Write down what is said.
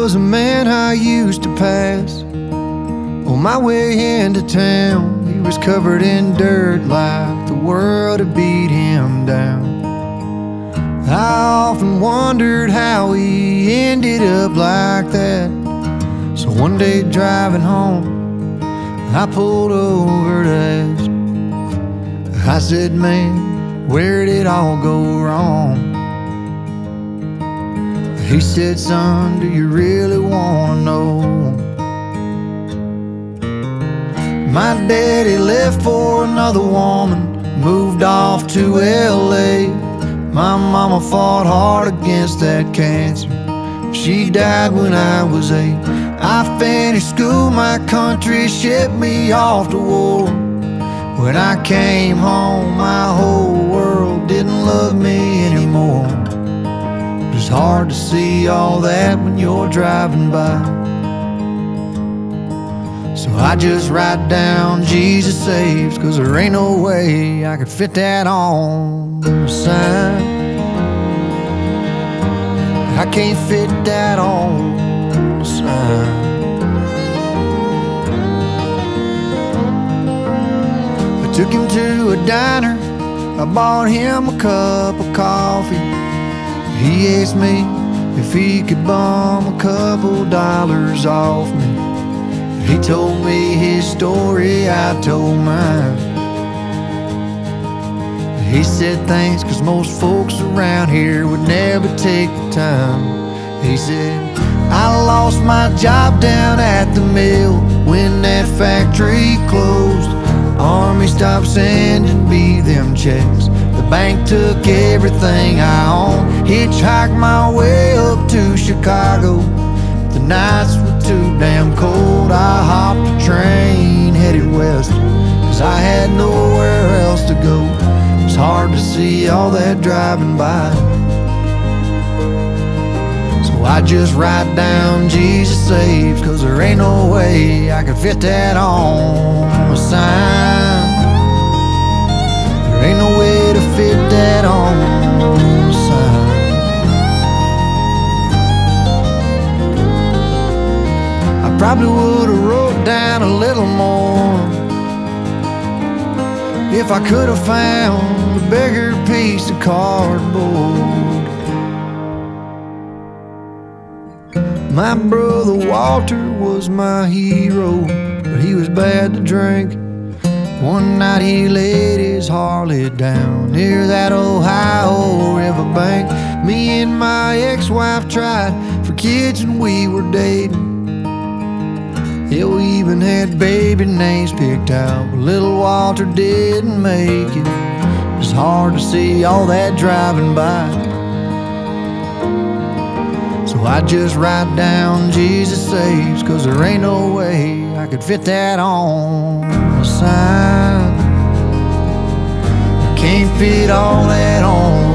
was a man I used to pass on my way into town. He was covered in dirt like the world had beat him down. I often wondered how he ended up like that. So one day driving home, I pulled over to ask. I said, man, where did it all go wrong? He said, son, do you really wanna know? My daddy left for another woman, moved off to LA. My mama fought hard against that cancer. She died when I was 8. I finished school, my country shipped me off to war. When I came home, my whole world didn't love me anymore. It's hard to see all that when you're driving by. So I just write down Jesus saves, 'cause there ain't no way I could fit that on a sign. I can't fit that on a sign. I took him to a diner, I bought him a cup of coffee. He asked me if he could bum a couple dollars off me. He told me his story, I told mine. He said thanks, 'cause most folks around here would never take the time. He said, I lost my job down at the mill when that factory closed. Army stopped sending me them checks. The bank took everything I owned. Hitchhiked my way up to Chicago. The nights were too damn cold. I hopped a train headed west, 'cause I had nowhere else to go. It's hard to see all that driving by. So I just write down Jesus saves, 'cause there ain't no way I could fit that on a sign. There ain't no way to fit that on a sign. I probably would've wrote down a little more if I could've found a bigger piece of cardboard. My brother Walter was my hero, but he was bad to drink. One night he laid his Harley down near that Ohio riverbank. Me and my ex-wife tried for kids and we were dating. Yeah, we even had baby names picked out, but little Walter didn't make it. It's hard to see all that driving by. So I just write down Jesus saves, 'cause there ain't no way I could fit that on a sign. I can't fit all that on